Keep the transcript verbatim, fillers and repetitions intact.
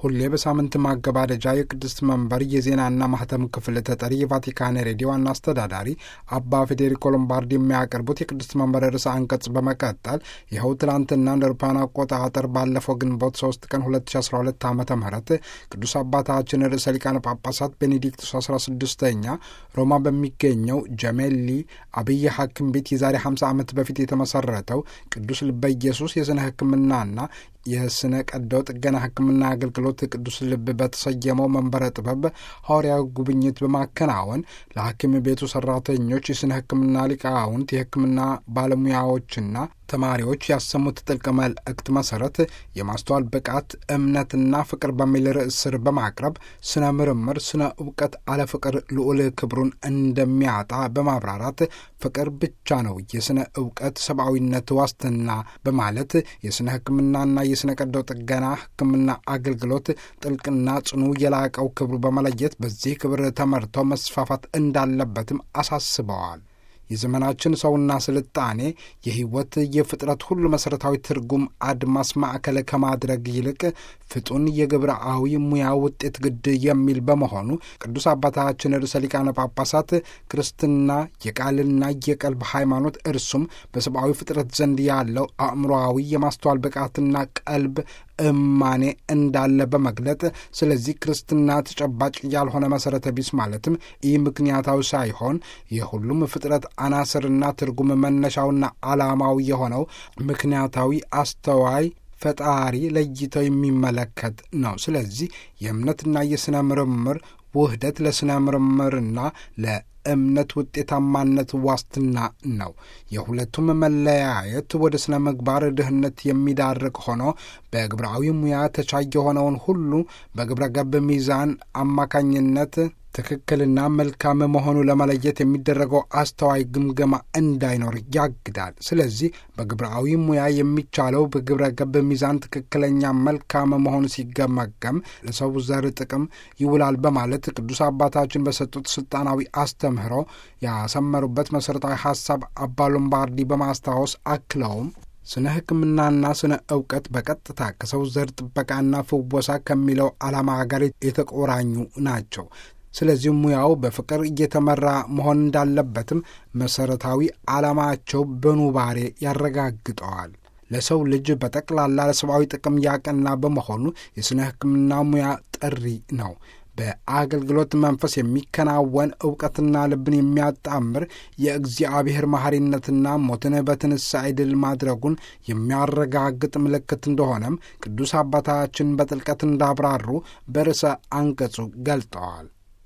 ሁሌ በሳምንት ማገባደጃ የቅድስት መንበር የዜናና ማህተም ክፍል ተጠሪ የቫቲካን ሬዲዮ ዋና አስተዳዳሪ አባ ፌዴሪኮ ሎምባርዲ የሚያቀርቡት የቅድስት መንበር ርዕሰ አንቀጽ በመቀጠል ይኸው ትላንትና እንደ አውሮፓውያን አቆጣጠር ባለፈው ግንቦት ሶስት ቀን ሁለት ሺ አስራ ሁለት ዓመተ ምህረት ቅዱስ አባታችን ርዕሰ ሊቃነ ጳጳሳት ቤኔዲክቱስ አስራ ስድስተኛ ሮማ በሚገኘው ጀሜሊ አብይ ሐኪም ቤት የዛሬ ሀምሳ ዓመት በፊት የተመሰረተው ቅዱስ ልበ ኢየሱስ የስነ ሕክምናና የስነ ቀዶ ጥገና ሕክምና አገልግሎት ቅዱስ ልብ በተሰየመው መንበረ ጥበብ ሐዋርያዊ ጉብኝት በማከናወን ለሐኪም ቤቱ ሰራተኞች፣ የስነ ሕክምና ሊቃውንት፣ የሕክምና ባለሙያዎችና ተማሪዎች ያሰሙት ጥልቅ መልእክት መሰረት የማስተዋል ብቃት እምነትና ፍቅር በሚል ርዕስ ስር በማቅረብ ስነ ምርምር፣ ስነ እውቀት አለ ፍቅር ልዑል ክብሩን እንደሚያጣ በማብራራት ፍቅር ብቻ ነው የስነ እውቀት ሰብአዊነት ዋስትና በማለት የስነ ሕክምናና የስነ ቀዶ ጥገና ሕክምና አገልግሎት ጥልቅና ጽኑ የላቀው ክብሩ በመለየት በዚህ ክብር ተመርተው መስፋፋት እንዳለበትም አሳስበዋል። የዘመናችን ሰውና ስልጣኔ የህይወት የፍጥረት ሁሉ መሰረታዊ ትርጉም አድማስ ማዕከል ከማድረግ ይልቅ ፍጡን የግብረአዊ ሙያ ውጤት ግድ የሚል በመሆኑ ቅዱስ አባታችን ርዕሰ ሊቃነ ጳጳሳት ክርስትና የቃልና የቀልብ ሃይማኖት እርሱም በሰብአዊ ፍጥረት ዘንድ ያለው አእምሮአዊ የማስተዋል ብቃትና ቀልብ እማኔ እንዳለ በመግለጥ ስለዚህ ክርስትና ተጨባጭ ያልሆነ መሰረተ ቢስ ማለትም ይህ ምክንያታዊ ሳይሆን የሁሉም ፍጥረት አናስርና ትርጉም መነሻውና ዓላማዊ የሆነው ምክንያታዊ አስተዋይ ፈጣሪ ለይተው የሚመለከት ነው። ስለዚህ የእምነትና የስነ ምርምር ውህደት ለስነ ምርምርና ለእምነት ውጤታማነት ዋስትና ነው። የሁለቱም መለያየት ወደ ስነ ምግባር ድህነት የሚዳርግ ሆኖ በግብራዊ ሙያ ተቻይ የሆነውን ሁሉ በግብረ ገብ ሚዛን አማካኝነት ትክክልና መልካም መሆኑ ለመለየት የሚደረገው አስተዋይ ግምገማ እንዳይኖር ያግዳል። ስለዚህ በግብራዊ ሙያ የሚቻለው በግብረ ገብ ሚዛን ትክክለኛ መልካም መሆኑ ሲገመገም ለሰው ዘር ጥቅም ይውላል በማለት ቅዱስ አባታችን በሰጡት ስልጣናዊ አስተምህሮ ያሰመሩበት መሠረታዊ ሐሳብ አባ ሎምባርዲ በማስታወስ አክለውም ስነ ሕክምናና ስነ እውቀት በቀጥታ ከሰው ዘር ጥበቃና ፍወሳ ከሚለው ዓላማ ጋር የተቆራኙ ናቸው። ስለዚህ ሙያው በፍቅር እየተመራ መሆን እንዳለበትም መሰረታዊ ዓላማቸው በኑባሬ ያረጋግጠዋል። ለሰው ልጅ በጠቅላላ ለሰብአዊ ጥቅም ያቀና በመሆኑ የስነ ሕክምና ሙያ ጥሪ ነው። በአገልግሎት መንፈስ የሚከናወን ዕውቀትና ልብን የሚያጣምር የእግዚአብሔር መሐሪነትና ሞትን በትንሣኤ ድል ማድረጉን የሚያረጋግጥ ምልክት እንደሆነም ቅዱስ አባታችን በጥልቀት እንዳብራሩ በርዕሰ አንቀጹ ገልጠዋል።